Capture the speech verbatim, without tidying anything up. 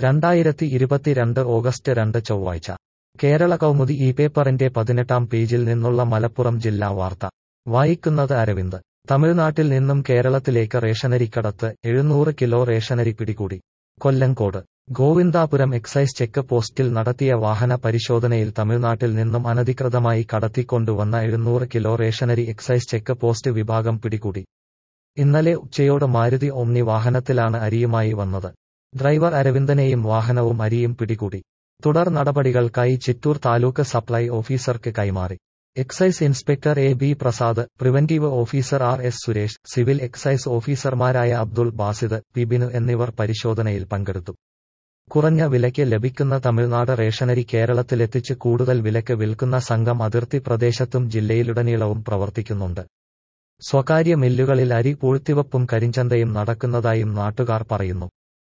രണ്ടായിരത്തി ഇരുപത്തിരണ്ട് ഓഗസ്റ്റ് രണ്ട് ചൊവ്വാഴ്ച കേരള കൗമുദി ഈ പേപ്പറിന്റെ പതിനെട്ടാം പേജിൽ നിന്നുള്ള മലപ്പുറം ജില്ലാ വാർത്ത വായിക്കുന്നത് അരവിന്ദ്. തമിഴ്നാട്ടിൽ നിന്നും കേരളത്തിലേക്ക് റേഷനരിക്കടത്ത്, എഴുന്നൂറ് കിലോ റേഷനരി പിടികൂടി. കൊല്ലങ്കോട് ഗോവിന്ദാപുരം എക്സൈസ് ചെക്ക് പോസ്റ്റിൽ നടത്തിയ വാഹന പരിശോധനയിൽ തമിഴ്നാട്ടിൽ നിന്നും അനധികൃതമായി കടത്തിക്കൊണ്ടുവന്ന എഴുന്നൂറ് കിലോ റേഷനരി എക്സൈസ് ചെക്ക് പോസ്റ്റ് വിഭാഗം പിടികൂടി. ഇന്നലെ ഉച്ചയോടെ മാരുതി ഓമ്നി വാഹനത്തിലാണ് അരിയുമായി വന്നത്. ഡ്രൈവർ അരവിന്ദനെയും വാഹനവും അരിയും പിടികൂടി. തുടർ നടപടികൾക്കായി ചിറ്റൂർ താലൂക്ക് സപ്ലൈ ഓഫീസർക്ക് കൈമാറി. Excise inspector A B Prasad, preventive officer R S Suresh, civil excise ഓഫീസർമാരായ അബ്ദുൾ ബാസിദ്, പി ബിനു എന്നിവർ പരിശോധനയിൽ പങ്കെടുത്തു. കുറഞ്ഞ വിലയ്ക്ക് ലഭിക്കുന്ന തമിഴ്നാട് റേഷനരി കേരളത്തിലെത്തിച്ച് കൂടുതൽ വിലയ്ക്ക് വിൽക്കുന്ന സംഘം അതിർത്തി പ്രദേശത്തും ജില്ലയിലുടനീളവും പ്രവർത്തിക്കുന്നുണ്ട്. സ്വകാര്യ മില്ലുകളിൽ അരി പൂഴ്ത്തിവെപ്പും കരിഞ്ചന്തയും നടക്കുന്നതായും നാട്ടുകാർ പറയുന്നു.